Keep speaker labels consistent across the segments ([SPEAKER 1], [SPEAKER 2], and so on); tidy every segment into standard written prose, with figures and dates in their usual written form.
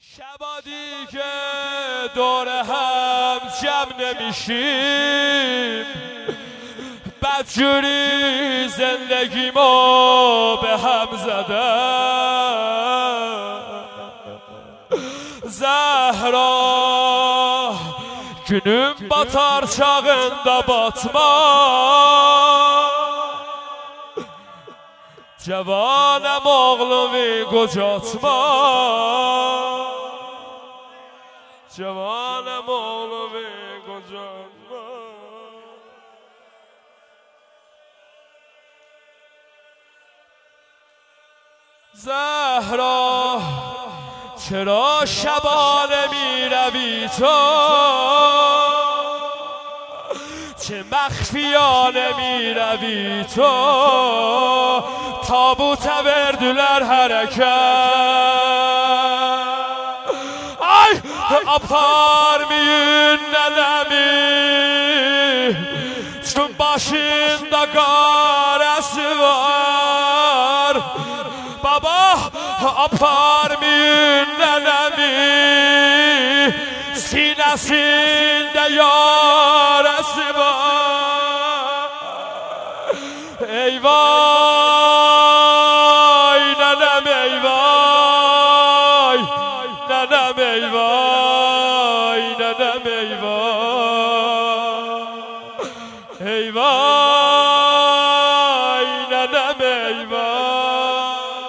[SPEAKER 1] شبادی که دور هم جمع نمیشیم بدجوری زندگیمو به هم زدم Zəhra günüm batar çağında batma Cavanəm oğlumu qocatma Cavanəm oğlumu qocatma Zəhra چرا شبانه می روی تو چه مخفیانه می روی تو تابوت verdiler hareket Ay aparmayın nenemi Çün başında qarəsi var Baba aparmayın nenemi Sinəsində yarəsi var Eyvay nenem eyvay Nenem eyvay Nenem eyvay Eyvay nenem eyvay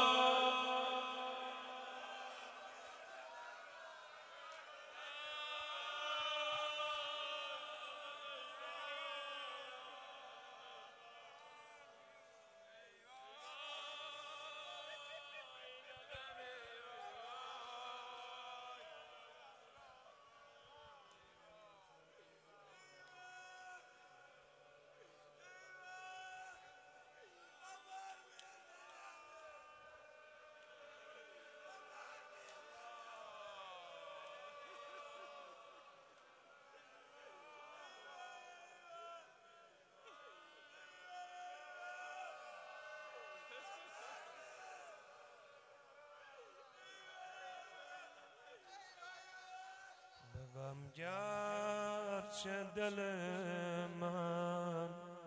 [SPEAKER 1] غم گرچه دل من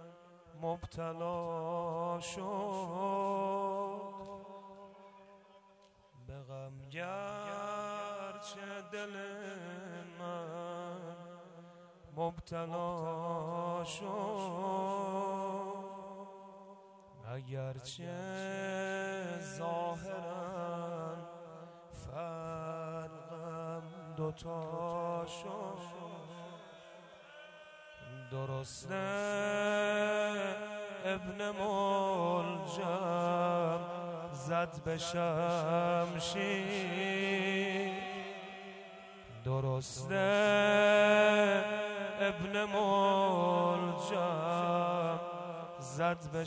[SPEAKER 1] مبتلا شد به غم گرچه دل من مبتلا شد اگرچه ظاهرا فرقم دوتا شد درسته ابن ملجم زد به شمشیر درسته ابن ملجم زد به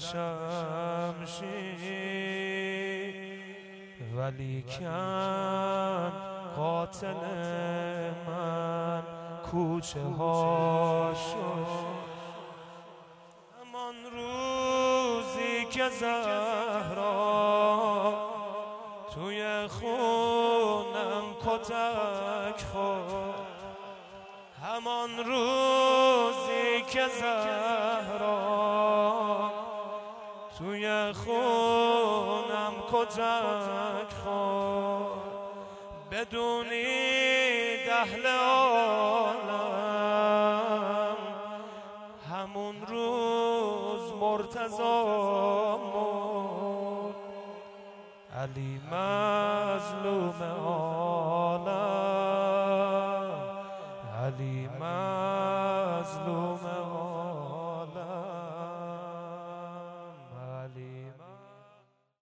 [SPEAKER 1] شمشیر ولیکن قاتل من کوچه ها شد همان روزی که زهرا توی خونم کتک خورد همان روزی که زهرا توی خونم کتک خورد بدونید اهل عالم همون روز مرتضی مرد علی مظلوم عالم علی مظلوم